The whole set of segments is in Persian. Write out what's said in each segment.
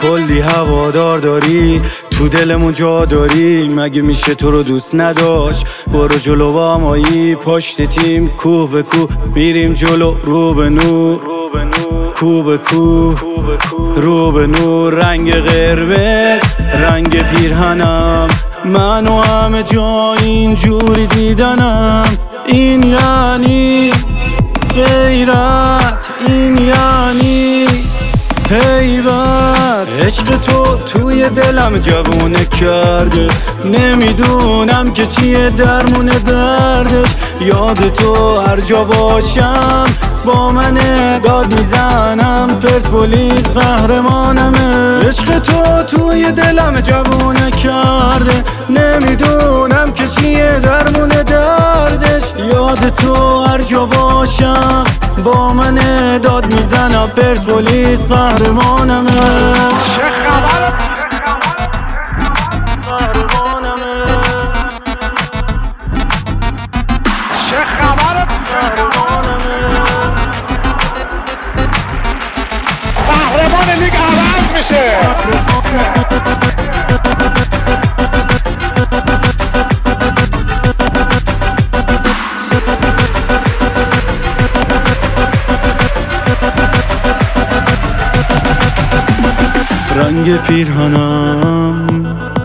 کلی هوادار داری، تو دلمون جا داری، مگه میشه تو رو دوست نداشت؟ برو جلو با مایی، پشت تیم کوه به کوه میریم جلو، رو به نور کو به کو، رو به نور. رنگ قرمز رنگ پیرهنم، منو همه جا اینجوری دیدنم. این یعنی غیرت، این یعنی هیبت. عشق تو توی دلم جوونه کرده، نمیدونم که چیه درمون دردش. یاد تو هر جا باشم با منه، داد میزنم پرسپولیس قهرمانمه. عشق تو توی دلم جوونه کرده، نمیدونم که چیه درمون دردش. یاد تو هر جا باشم با منه، داد میزنم پرسپولیس قهرمانمه. چه خبره؟ قهرمانمه. چه خبره؟ قهرمان لیگ عوض میشه. رنگ پیرهنم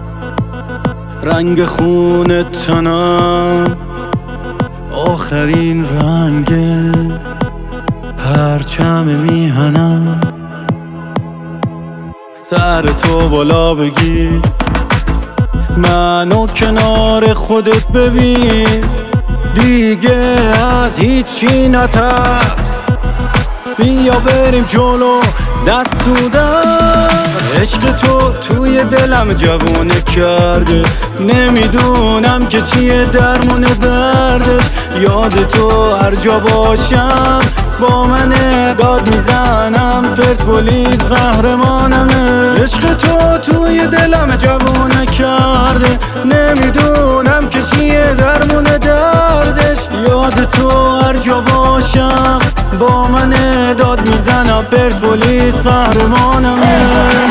رنگ خون تنم، آخرین رنگ پرچم میهنم. سر تو بالا بگیر، منو کنار خودت ببین، دیگه از هیچی نترس، بیا بریم جلو دست تو دست. عشق تو توی دلم جوونه کرده، نمیدونم که چیه درمون دردش. یاد تو هر جا باشم با منه، داد میزنم پرسپولیس قهرمانمه. عشق تو توی دلم جوونه کرده، نمیدونم که چیه درمون دردش. یاد تو هر جا باشم با منه، داد میزنم پرسپولیس قهرمانمه.